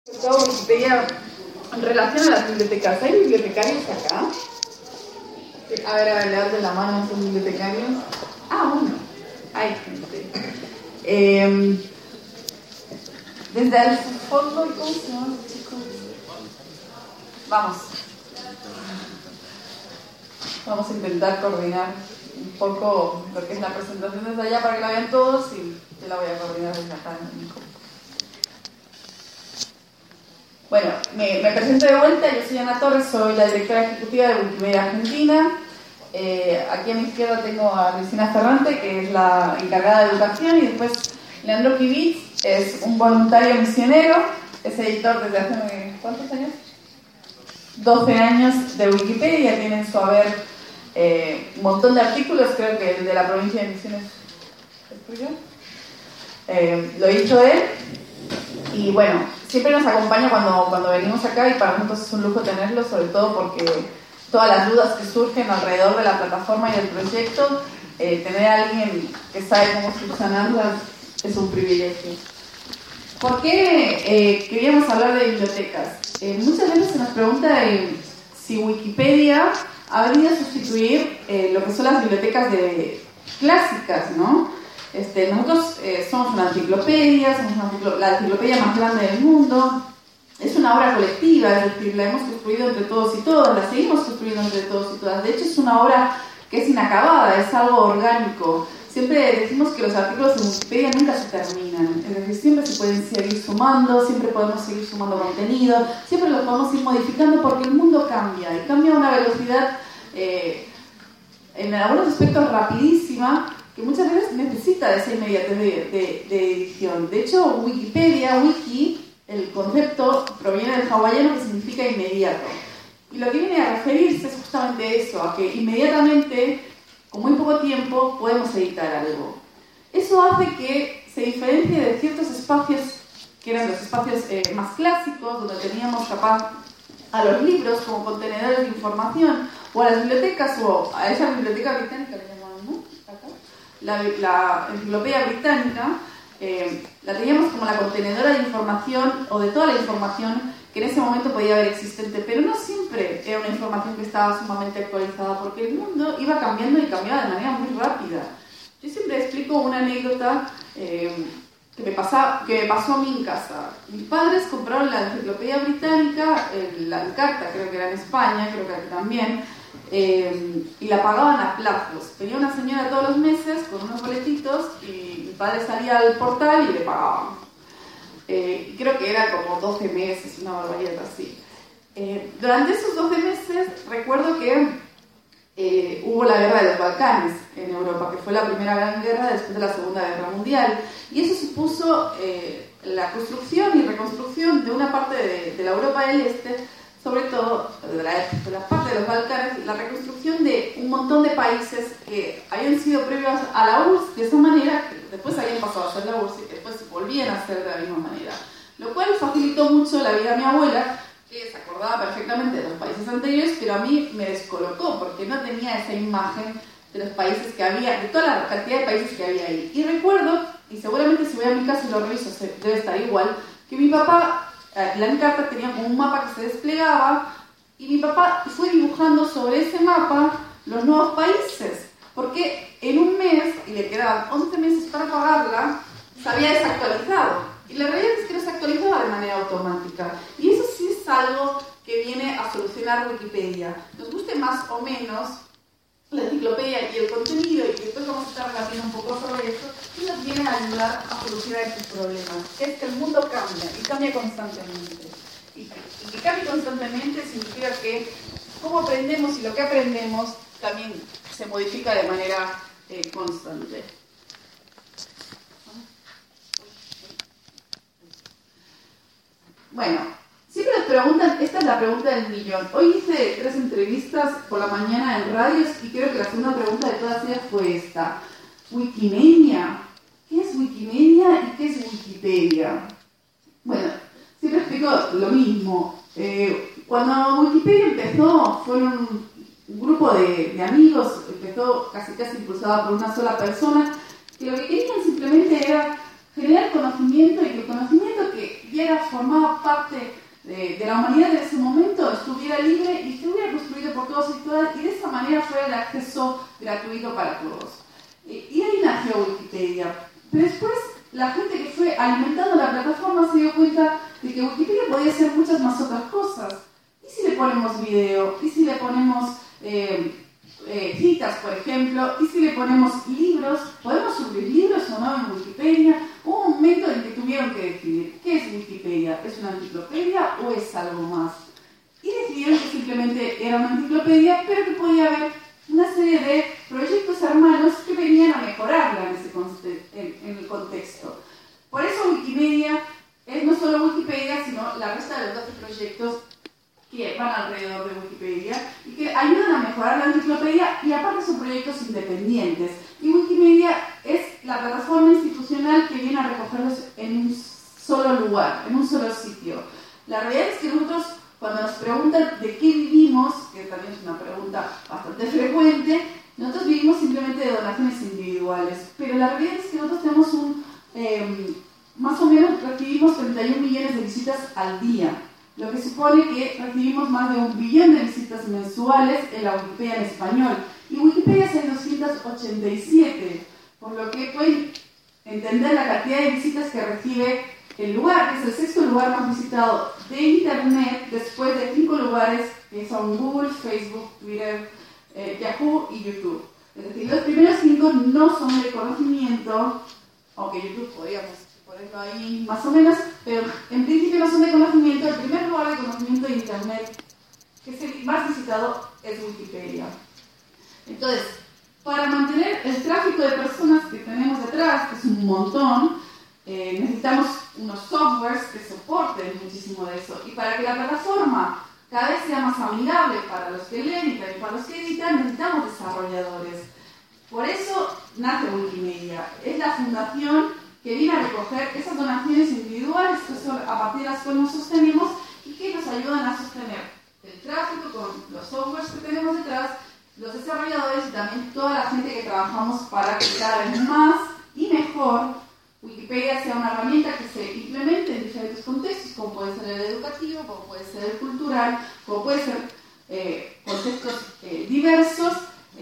Todo Wikipedia en relación a las bibliotecas. ¿Hay bibliotecarios acá? A ver, levanten la mano, ¿son bibliotecarios? Ah, bueno, hay gente. Desde el fondo, ¿cómo se llaman los chicos? Vamos a intentar coordinar un poco lo que es la presentación desde allá para que la vean todos y yo la voy a coordinar desde acá en mi compu. Bueno, me presento de vuelta. Yo soy Ana Torres, soy la directora ejecutiva de Wikimedia Argentina. Aquí a mi izquierda tengo a Cristina Ferrante, que es la encargada de educación, y después Leandro Kivitz es un voluntario misionero, es editor desde hace ¿cuántos años? 12 años de Wikipedia, tiene en su haber un montón de artículos, creo que el de la provincia de Misiones es tuyo. Lo hizo él. Y bueno, siempre nos acompaña cuando venimos acá y para nosotros es un lujo tenerlo, sobre todo porque todas las dudas que surgen alrededor de la plataforma y del proyecto, tener a alguien que sabe cómo subsanarlas es un privilegio. ¿Por qué queríamos hablar de bibliotecas? Muchas veces se nos pregunta si Wikipedia ha venido a sustituir lo que son las bibliotecas clásicas, ¿no? Nosotros somos una enciclopedia, la enciclopedia más grande del mundo. Es una obra colectiva, es decir, la hemos construido entre todos y todas, la seguimos construyendo entre todos y todas. De hecho, es una obra que es inacabada, es algo orgánico. Siempre decimos que los artículos en Wikipedia nunca se terminan, es decir, siempre se pueden seguir sumando, siempre podemos seguir sumando contenido, siempre los podemos ir modificando porque el mundo cambia y cambia a una velocidad en algunos aspectos rapidísima, que muchas veces necesita de esa inmediatez de edición. De hecho, Wikipedia, wiki, el concepto proviene del hawaiano que significa inmediato. Y lo que viene a referirse es justamente eso, a que inmediatamente, con muy poco tiempo, podemos editar algo. Eso hace que se diferencie de ciertos espacios, que eran los espacios más clásicos, donde teníamos capaz a los libros como contenedores de información, o a las bibliotecas, o a esa biblioteca británica, la enciclopedia británica, la teníamos como la contenedora de información o de toda la información que en ese momento podía haber existente, pero no siempre era una información que estaba sumamente actualizada porque el mundo iba cambiando y cambiaba de manera muy rápida. Yo siempre explico una anécdota que me pasó a mí en casa. Mis padres compraron la enciclopedia británica, la Encarta, creo que era en España, creo que aquí también, y la pagaban a plazos. Venía una señora todos los meses con unos boletitos y mi padre salía al portal y le pagaban. Y creo que era como 12 meses, una barbaridad así. Durante esos 12 meses recuerdo que hubo la guerra de los Balcanes en Europa, que fue la primera gran guerra después de la Segunda Guerra Mundial, y eso supuso la construcción y reconstrucción de una parte de la Europa del Este, sobre todo de la parte de los Balcanes, la reconstrucción de un montón de países que habían sido previos a la URSS de esa manera, que después habían pasado a ser la URSS y que después volvían a ser de la misma manera, lo cual facilitó mucho la vida de mi abuela, que se acordaba perfectamente de los países anteriores, pero a mí me descolocó porque no tenía esa imagen de los países que había, de toda la cantidad de países que había ahí. Y recuerdo, y seguramente si voy a mi casa y lo reviso debe estar igual, que mi papá, la Encarta tenía como un mapa que se desplegaba y mi papá fue dibujando sobre ese mapa los nuevos países, porque en un mes, y le quedaban 11 meses para pagarla, se había desactualizado. Y la realidad es que no se actualizaba de manera automática. Y eso sí es algo que viene a solucionar Wikipedia. Nos guste más o menos la enciclopedia y el contenido, y después vamos a estar debatiendo un poco sobre eso, y nos viene a ayudar a solucionar estos problemas. Es que el mundo cambia, y cambia constantemente. Y que cambie constantemente significa que cómo aprendemos y lo que aprendemos también se modifica de manera constante. Bueno, siempre nos preguntan, esta es la pregunta del millón. Hoy hice 3 entrevistas por la mañana en radios y creo que la segunda pregunta de todas ellas fue esta. ¿Wikimedia? ¿Qué es Wikimedia y qué es Wikipedia? Bueno, siempre explico lo mismo. Cuando Wikipedia empezó, fue un grupo de amigos, empezó casi impulsada por una sola persona, que lo que querían simplemente era generar conocimiento y que el conocimiento que ya formaba parte de la humanidad en ese momento estuviera libre y estuviera construido por todos y todas, y de esa manera fuera de acceso gratuito para todos. Y ahí nació Wikipedia. Pero después la gente que fue alimentando la plataforma se dio cuenta de que Wikipedia podía hacer muchas más otras cosas. ¿Y si le ponemos video? ¿Y si le ponemos citas, por ejemplo? ¿Y si le ponemos libros? ¿Podemos subir libros o no en Wikipedia? Hubo un momento en que tuvieron que decidir qué es Wikipedia. ¿Es una enciclopedia o es algo más? Y decidieron que simplemente era una enciclopedia, pero que podía haber una serie de proyectos hermanos que venían a mejorarla en el contexto. Por eso Wikimedia es no solo Wikipedia, sino la resta de los 12 proyectos que van alrededor de Wikipedia y que ayudan a mejorar la enciclopedia, y aparte son proyectos independientes. Y Wikimedia es la plataforma institucional que viene a recogerlos en un solo lugar, en un solo sitio. La realidad es que nosotros, cuando nos preguntan de qué vivimos, que también es una pregunta bastante frecuente, nosotros vivimos simplemente de donaciones individuales, pero la realidad es que nosotros tenemos más o menos recibimos 31 millones de visitas al día, lo que supone que recibimos más de 1 billón de visitas mensuales en la Wikipedia en español, y Wikipedia es en 287, por lo que pueden entender la cantidad de visitas que recibe el lugar, que es el 6º lugar más visitado de Internet, después de 5 lugares que son Google, Facebook, Twitter, Yahoo y YouTube. Es decir, los primeros 5 no son de conocimiento, aunque YouTube podríamos ponerlo ahí más o menos, pero en principio no son de conocimiento. El primer lugar de conocimiento de Internet, que es el más visitado, es Wikipedia. Entonces, para mantener el tráfico de personas que tenemos detrás, que es un montón, necesitamos unos softwares que soporten muchísimo de eso. Y para que la plataforma cada vez sea más amigable para los que leen y también para los que editan, necesitamos desarrolladores. Por eso nace Wikimedia. Es la fundación que viene a recoger esas donaciones individuales que son a partir de las cuales nos sostenemos y que nos ayudan a sostener el tráfico con los softwares que tenemos detrás, los desarrolladores y también toda la gente que trabajamos para que cada vez más y mejor Wikipedia sea una herramienta que se implemente en diferentes contextos, como puede ser el educativo, como puede ser el cultural, como puede ser contextos diversos,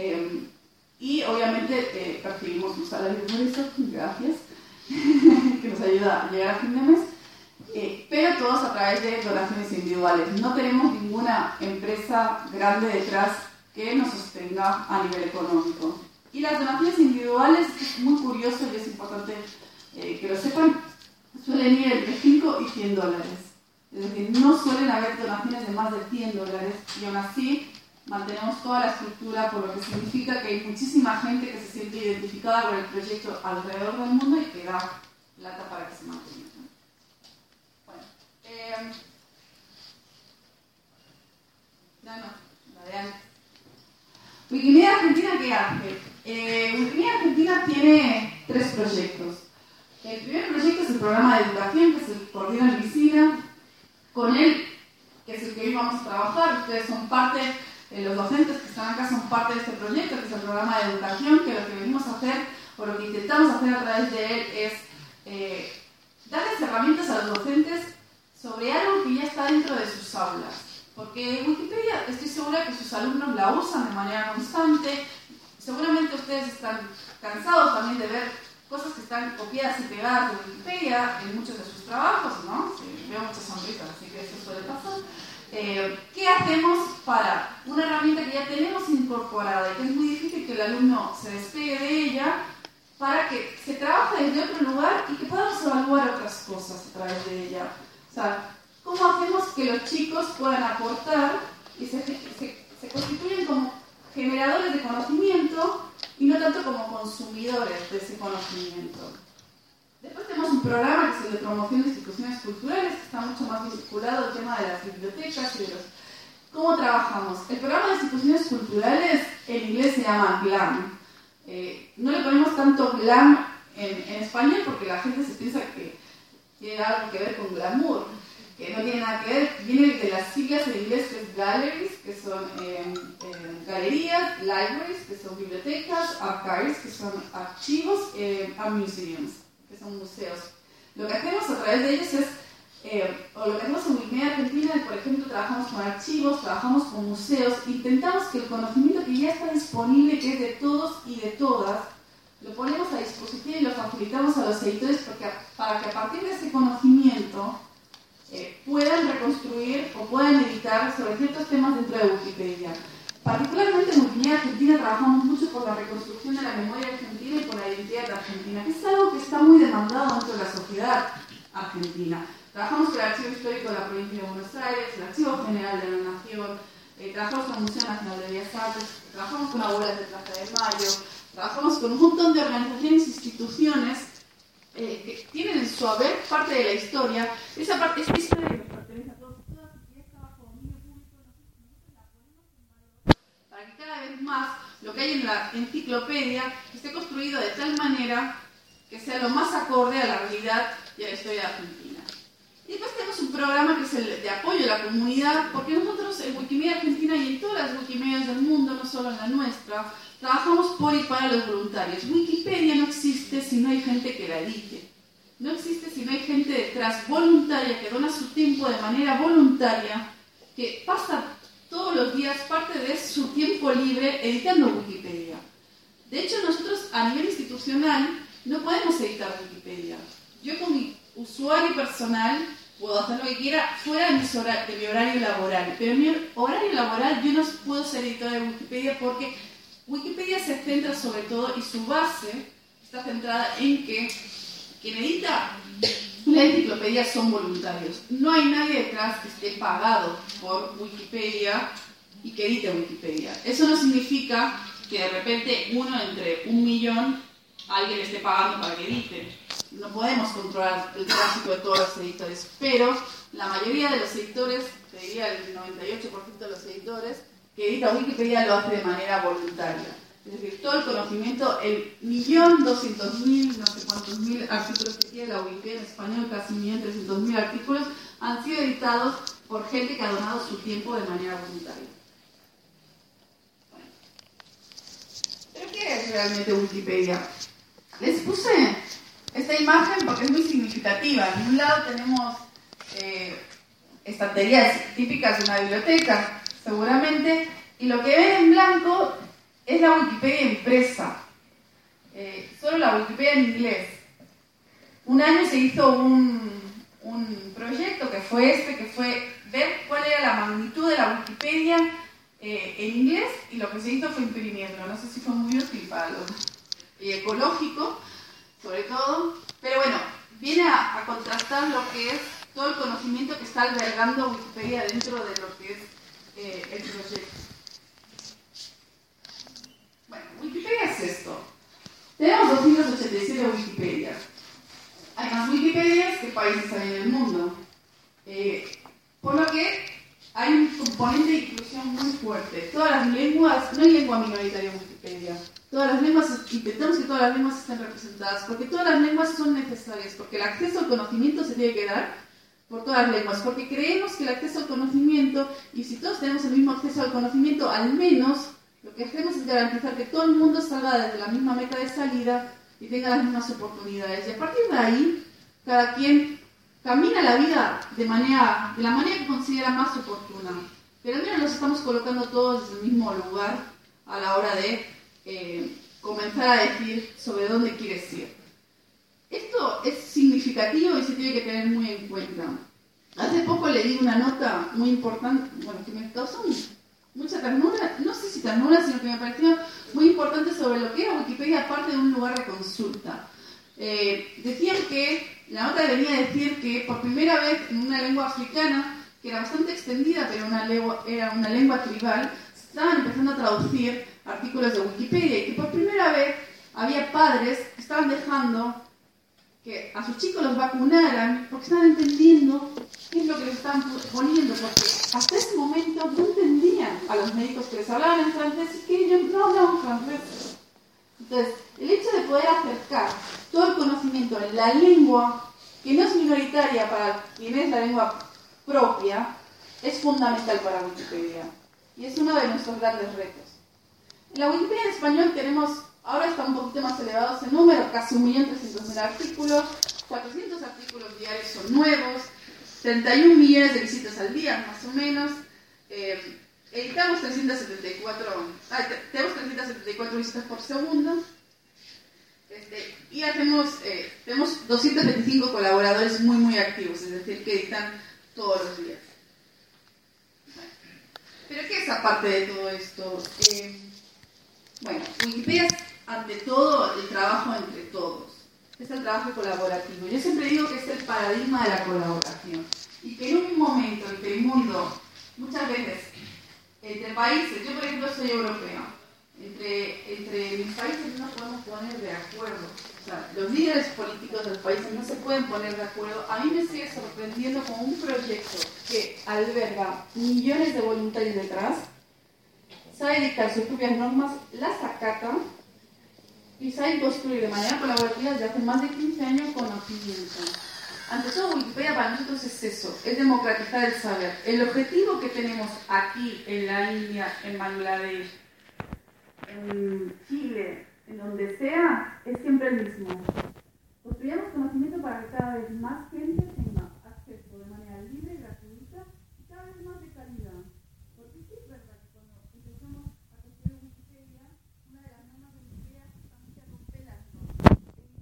y obviamente percibimos un salario por eso, gracias, que nos ayuda a llegar a fin de mes, pero todos a través de donaciones individuales. No tenemos ninguna empresa grande detrás que nos sostenga a nivel económico. Y las donaciones individuales, es muy curioso y es importante que lo sepan, suelen ir entre 5 y 100 dólares. Es decir, no suelen haber donaciones de más de 100 dólares y aún así mantenemos toda la estructura, por lo que significa que hay muchísima gente que se siente identificada con el proyecto alrededor del mundo y que da plata para que se mantenga. Bueno, la de antes. Wikimedia Argentina, ¿qué hace? Wikimedia Argentina tiene 3 proyectos. El primer proyecto es el programa de educación, que se coordina en Vicina. Con él, que es el que hoy vamos a trabajar, ustedes son parte, los docentes que están acá son parte de este proyecto, que es el programa de educación, que lo que venimos a hacer, o lo que intentamos hacer a través de él, es darles herramientas a los docentes sobre algo que ya está dentro de sus aulas. Porque Wikipedia, estoy segura que sus alumnos la usan de manera constante. Seguramente ustedes están cansados también de ver cosas que están copiadas y pegadas de Wikipedia en muchos de sus trabajos, ¿no? Sí, veo muchas sonrisas, así que eso suele pasar. ¿Qué hacemos para una herramienta que ya tenemos incorporada y que es muy difícil que el alumno se despegue de ella, para que se trabaje desde otro lugar y que podamos evaluar otras cosas a través de ella? O sea, ¿cómo hacemos que los chicos puedan aportar y se constituyen como generadores de conocimiento y no tanto como consumidores de ese conocimiento? Después tenemos un programa que es el de promoción de instituciones culturales, que está mucho más vinculado al tema de las bibliotecas y de los... ¿Cómo trabajamos? El programa de instituciones culturales en inglés se llama GLAM. No le ponemos tanto GLAM en español porque la gente se piensa que tiene algo que ver con glamour, que no tiene nada que ver. Viene de las siglas en inglés, que es galleries, que son galerías, libraries, que son bibliotecas, archives, que son archivos, and museums, que son museos. Lo que hacemos a través de ellos es, o lo que hacemos en Wikimedia Argentina, por ejemplo, trabajamos con archivos, trabajamos con museos, intentamos que el conocimiento que ya está disponible, que es de todos y de todas, lo ponemos a disposición y lo facilitamos a los editores para que a partir de ese conocimiento puedan reconstruir o puedan editar sobre ciertos temas dentro de Wikipedia. Particularmente en Wikimedia Argentina trabajamos mucho por la reconstrucción de la memoria argentina y por la identidad argentina, que es algo que está muy demandado dentro de la sociedad argentina. Trabajamos con el Archivo Histórico de la Provincia de Buenos Aires, el Archivo General de la Nación, trabajamos con el Museo Nacional de Bellas Artes, trabajamos con Abuelas de Plaza de Mayo, trabajamos con un montón de organizaciones e instituciones que tienen en su haber parte de la historia. Esa historia que nos pertenece a todos y todas y que está bajo dominio público, nosotros la ponemos en valor para que cada vez más lo que hay en la enciclopedia esté construido de tal manera que sea lo más acorde a la realidad y a la historia argentina. Y después tenemos un programa que es el de apoyo a la comunidad, porque nosotros en Wikimedia Argentina y en todas las Wikimedias del mundo, no solo en la nuestra, trabajamos por y para los voluntarios. Wikipedia no existe si no hay gente que la edite. No existe si no hay gente detrás voluntaria que dona su tiempo de manera voluntaria, que pasa todos los días parte de su tiempo libre editando Wikipedia. De hecho, nosotros a nivel institucional no podemos editar Wikipedia. Yo con mi usuario personal puedo hacer lo que quiera fuera de mi horario laboral, pero en mi horario laboral yo no puedo ser editora de Wikipedia porque Wikipedia se centra sobre todo y su base está centrada en que quien edita la enciclopedia son voluntarios. No hay nadie detrás que esté pagado por Wikipedia y que edite Wikipedia. Eso no significa que de repente uno entre 1 millón alguien le esté pagando para que edite. No podemos controlar el tráfico de todos los editores, pero la mayoría de los editores, te diría el 98% de los editores que edita Wikipedia lo hace de manera voluntaria. Es decir, todo el conocimiento, el 1.200.000, no sé cuántos mil artículos que tiene la Wikipedia en español, casi 1.300.000 artículos, han sido editados por gente que ha donado su tiempo de manera voluntaria. Bueno. ¿Pero qué es realmente Wikipedia? Les puse esta imagen porque es muy significativa. En un lado tenemos estanterías típicas de una biblioteca, seguramente, y lo que ven en blanco es la Wikipedia impresa, solo la Wikipedia en inglés. Un año se hizo un proyecto que fue ver cuál era la magnitud de la Wikipedia en inglés, y lo que se hizo fue imprimirlo. No sé si fue muy útil para lo ecológico, sobre todo, pero bueno, viene a contrastar lo que es todo el conocimiento que está albergando Wikipedia dentro de lo que es el proyecto. Bueno, Wikipedia es esto. Tenemos 287 Wikipedias. Hay más Wikipedias que países hay en el mundo. Por lo que hay un componente de inclusión muy fuerte. Todas las lenguas, no hay lengua minoritaria en Wikipedia. Todas las lenguas, intentamos que todas las lenguas estén representadas, porque todas las lenguas son necesarias, porque el acceso al conocimiento se tiene que dar por todas las lenguas, porque creemos que el acceso al conocimiento, y si todos tenemos el mismo acceso al conocimiento, al menos lo que hacemos es garantizar que todo el mundo salga desde la misma meta de salida y tenga las mismas oportunidades. Y a partir de ahí, cada quien camina la vida de la manera que considera más oportuna. Pero al menos nos estamos colocando todos desde el mismo lugar a la hora de comenzar a decir sobre dónde quieres ir. Esto es significativo y se tiene que tener muy en cuenta. Hace poco leí una nota muy importante, bueno, que me causó mucha ternura, no sé si ternura, sino que me pareció muy importante sobre lo que era Wikipedia aparte de un lugar de consulta. Decían que, la nota venía a decir que por primera vez en una lengua africana, que era bastante extendida, pero era una lengua tribal, se estaban empezando a traducir artículos de Wikipedia y que por primera vez había padres que estaban dejando que a sus chicos los vacunaran porque estaban entendiendo qué es lo que les estaban poniendo, porque hasta ese momento no entendían a los médicos que les hablaban en francés y que ellos no hablaban francés. Entonces, el hecho de poder acercar todo el conocimiento en la lengua, que no es minoritaria para quien es la lengua propia, es fundamental para Wikipedia. Y es uno de nuestros grandes retos. En la Wikipedia en español tenemos Ahora está un poquito más elevado ese número, casi 1.300.000 artículos, 400 artículos diarios son nuevos, 31 millones de visitas al día, más o menos. Editamos tenemos 374 visitas por segundo. Y tenemos 225 colaboradores muy activos, es decir, que editan todos los días. ¿Pero qué es aparte de todo esto? Bueno, Wikipedia es ante todo el trabajo entre todos. Es el trabajo colaborativo. Yo siempre digo que es el paradigma de la colaboración. Y que en un momento en que el mundo, muchas veces, entre países, yo por ejemplo soy europea, entre mis países no nos podemos poner de acuerdo. O sea, los líderes políticos de los países no se pueden poner de acuerdo. A mí me sigue sorprendiendo como un proyecto que alberga millones de voluntarios detrás, sabe dictar sus propias normas, las acata y sabe construir de manera colaborativa desde hace más de 15 años conocimiento. Ante todo, Wikipedia para nosotros es eso, es democratizar el saber. El objetivo que tenemos aquí, en la India, en Bangladesh, en Chile, en donde sea, es siempre el mismo. Construyamos conocimiento para que cada vez más gente tenga acceso de manera libre, gratuita y cada vez más de calidad. Porque sí es verdad que cuando empezamos a construir Wikipedia, una de las normas de Wikipedia es justamente romper las normas.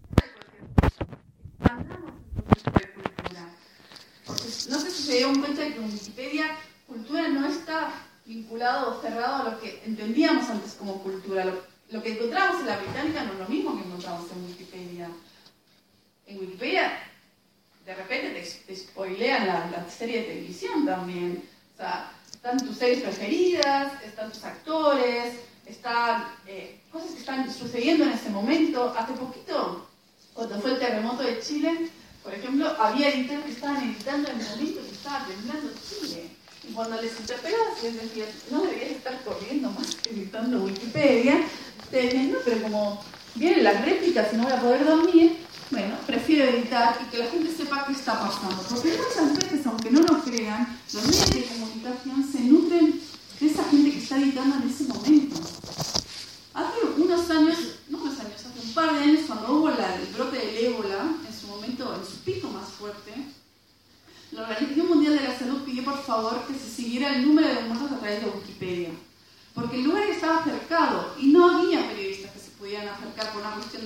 Expandamos el concepto de cultura. Porque no sé si se dieron cuenta de que en Wikipedia cultura no está vinculado o cerrado a lo que entendíamos antes como cultura. Lo que encontramos en la británica no es lo mismo que encontramos en Wikipedia. En Wikipedia, de repente te spoilean la serie de televisión también. O sea, están tus series preferidas, están tus actores, están cosas que están sucediendo en ese momento. Hace poquito, cuando fue el terremoto de Chile, por ejemplo, había editores que estaban editando en el momento que estaba temblando Chile. Y cuando les interpelabas, les decías, no deberías estar corriendo más que editando Wikipedia. Te decían, no, pero como vienen las réplicas y no voy a poder dormir, bueno, prefiero editar y que la gente sepa qué está pasando. Porque muchas veces, aunque no lo crean, los medios de comunicación se nutren de esa gente que está editando en ese momento. Hace unos años, hace un par de años, cuando hubo el brote del ébola, en su momento, en su pico más fuerte, la Organización Mundial de la Salud pidió por favor que se siguiera el número de muertos a través de Wikipedia, porque el lugar estaba cercado y no había periodistas que se pudieran acercar por una cuestión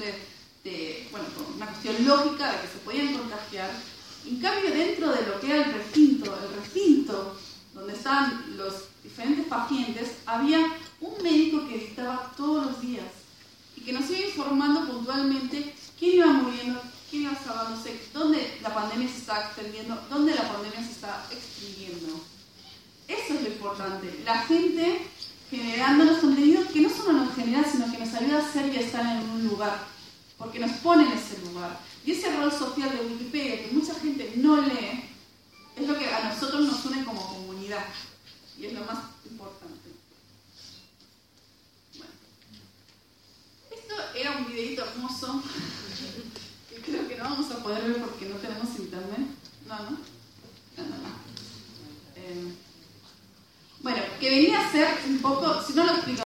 por una cuestión lógica de que se podían contagiar. En cambio, dentro de lo que era el recinto donde estaban los diferentes pacientes, había un médico que editaba todos los días y que nos iba informando puntualmente quién iba muriendo, quién iba salvándose, dónde la pandemia se está extendiendo, dónde la pandemia se está extinguiendo. Eso es lo importante. La gente generándonos contenidos que no solo nos genera, sino que nos ayuda a ser y a estar en un lugar, porque nos pone en ese lugar. Y ese rol social de Wikipedia, que mucha gente no lee, es lo que a nosotros nos une como comunidad. Y es lo más importante. Bueno. Esto era un videito hermoso. Creo que no vamos a poder ver porque no tenemos internet. No. Bueno, que venía a ser un poco, si no lo explico